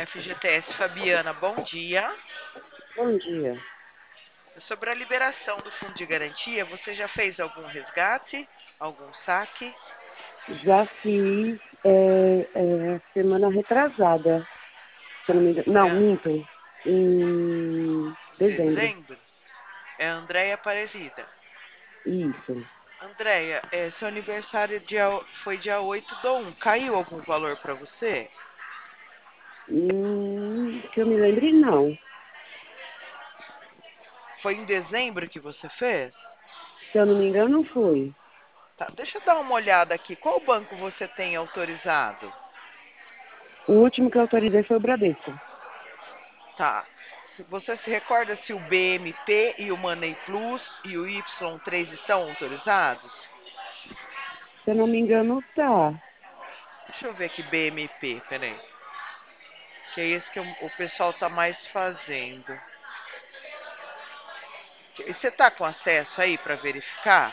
FGTS Fabiana, bom dia. Bom dia. Sobre a liberação do fundo de garantia, você já fez algum resgate, algum saque? Já fiz semana retrasada, se eu não me engano. Não, É minto. Em dezembro. dezembro? É Andréia Aparecida. Isso. Andréia, seu aniversário foi dia 8 do 1. Caiu algum valor para você? Que eu me lembre, não. Foi em dezembro que você fez? Se eu não me engano, foi. Tá, deixa eu dar uma olhada aqui. Qual banco você tem autorizado? O último que eu autorizei foi o Bradesco. Tá. Você se recorda se o BMP e o Money Plus e o Y3 estão autorizados? Se eu não me engano, tá. Deixa eu ver aqui BMP, peraí. Que é esse que o pessoal tá mais fazendo. E você tá com acesso aí para verificar?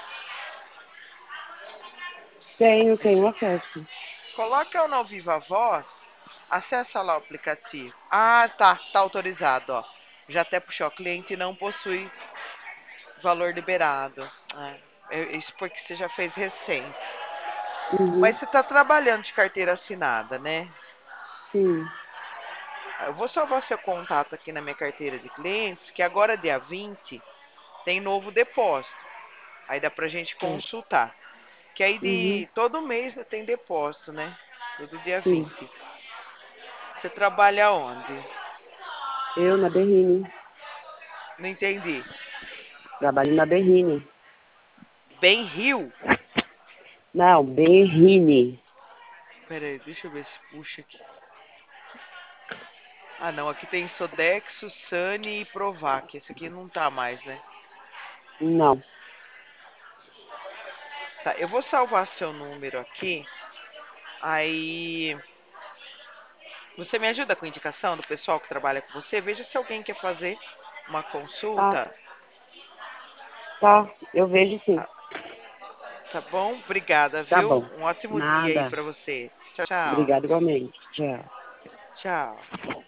Tenho acesso. Coloca no Viva Voz, acessa lá o aplicativo. Ah, tá autorizado, ó. Já até puxou, o cliente não possui valor liberado. Isso porque você já fez recente. Mas Uhum. você está trabalhando de carteira assinada, né? Sim. Eu vou salvar seu contato aqui na minha carteira de clientes, que agora dia 20 tem novo depósito. Aí dá pra gente Certo. consultar. Que aí Uhum. de todo mês tem depósito, né? Todo dia Sim. 20. Você trabalha onde? Eu na Berrine. Não entendi. Trabalho na Berrine. Bem Rio? Não, Berrine. Pera aí, deixa eu ver se puxa aqui. Ah, não, aqui tem Sodexo, Sani e Provac. Esse aqui não tá mais, né? Não. Tá, eu vou salvar seu número aqui. Aí você me ajuda com a indicação do pessoal que trabalha com você? Veja se alguém quer fazer uma Tá, consulta. tá. Eu vejo sim. Tá, tá bom? Obrigada, Tá viu? bom. Um ótimo dia aí Nada. pra você. Tchau, tchau. Obrigado igualmente. Tchau. Tchau.